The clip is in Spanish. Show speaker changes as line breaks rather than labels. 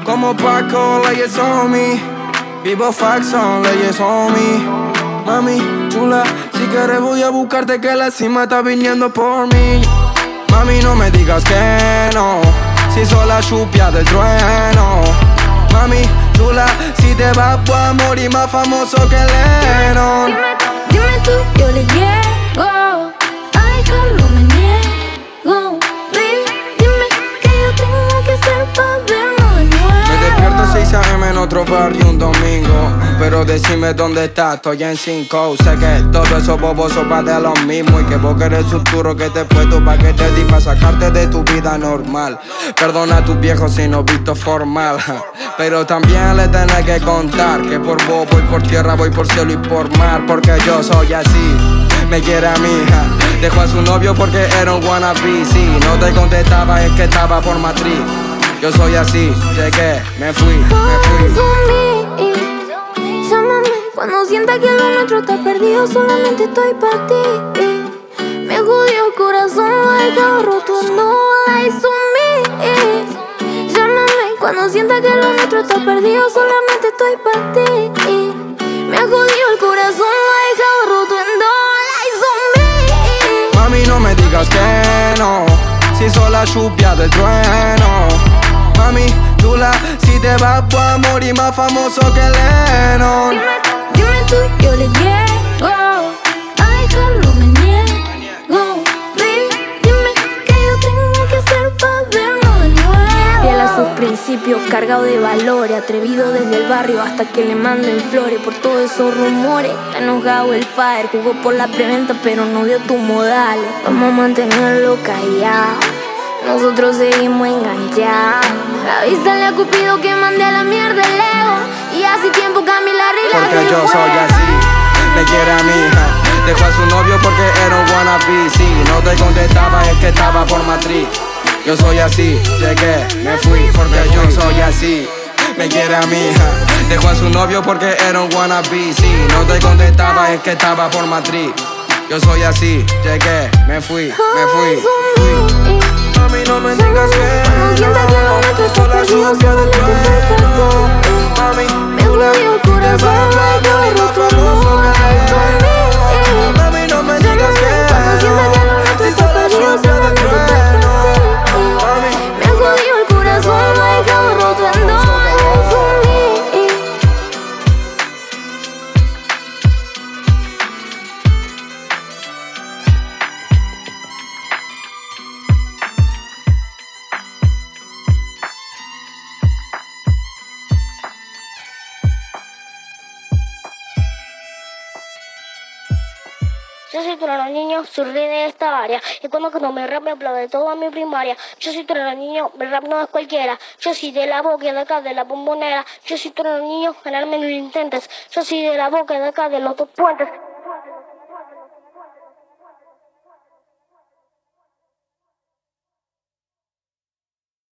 Como Paco, leyes on me. Vivo Faxon, leyes on me. Mami, chula, si quieres voy a buscarte que la cima está viniendo por mí. Mami, no me digas que no, si soy la chupia del trueno. Mami, chula, si te vas voy a morir más famoso que Lennon.
Dime tú, yo le llego, a dejarlo me niego. Baby, dime que yo tengo que hacer pa' vernos de nuevo.
Me despierto 6 AM en otro barrio un domingo, pero decime dónde estás, estoy en 5. Sé que todo eso boboso pa' de lo mismo, y que vos querés futuro que te he puesto pa' que te di pa' sacarte de tu vida normal. Perdona a tus viejos si no visto formal, pero también le tenés que contar que por vos voy por tierra, voy por cielo y por mar, porque yo soy así. Me quiere a mi hija, dejó a su novio porque era un wannabe. Si no te contestaba es que estaba por matriz. Yo soy así, llegué, me fui.
Llámame cuando sienta que lo nuestro está perdido, solamente estoy para ti. Me jodió el corazón, lo he dejado roto, no lies on me. Llámame cuando sienta que lo nuestro está perdido, solamente estoy para ti. Me jodió el corazón, lo he dejado roto, no lies on me.
Mami, no me digas que no, si soy la chupia del trueno. Mami, chula, si te vas voy a morir más famoso que Lennon.
Dime tú, yo le llego, a dejarlo me niego. Baby, dime que yo tengo que hacer pa' vernos de nuevo. Fiel a sus principios, cargado de valores, atrevido desde el barrio hasta que le manden flores por todos esos rumores. Está enojado el fire, jugó por la preventa pero no dio tus modales. Vamos a mantenerlo callado, nosotros seguimos enganchados. Avísale a Cupido que mande a la mierda el ego, y hace tiempo Camila arregla.
Porque yo soy así, me quiere a mi hija, dejó a su novio porque era un wannabe. Si no te contestaba es que estaba por matriz. Yo soy así, llegué, me fui, porque yo soy así. Me quiere a mi hija, dejó a su novio porque era un wannabe. Si no te contestaba es que estaba por matriz. Yo soy así, llegué, me fui. Mami, no me digas que no, soy la chupia del trueno. Mami,
me jodió el corazón, lo he dejado roto, no lies on me.
mami, no me digas que no, si soy la chupia del trueno. Mami,
me jodió el corazón, lo he dejado roto, no lies on me.
Yo soy Torero Niño, soy rey de esta área. Y cuando me rap me aplaude toda mi primaria. Yo soy Torero Niño, el rap no es cualquiera. Yo soy de la boca de acá, de la bombonera. Yo soy Torero Niño, ganarme no lo intentes. Yo soy de la boca de acá, de los dos puentes.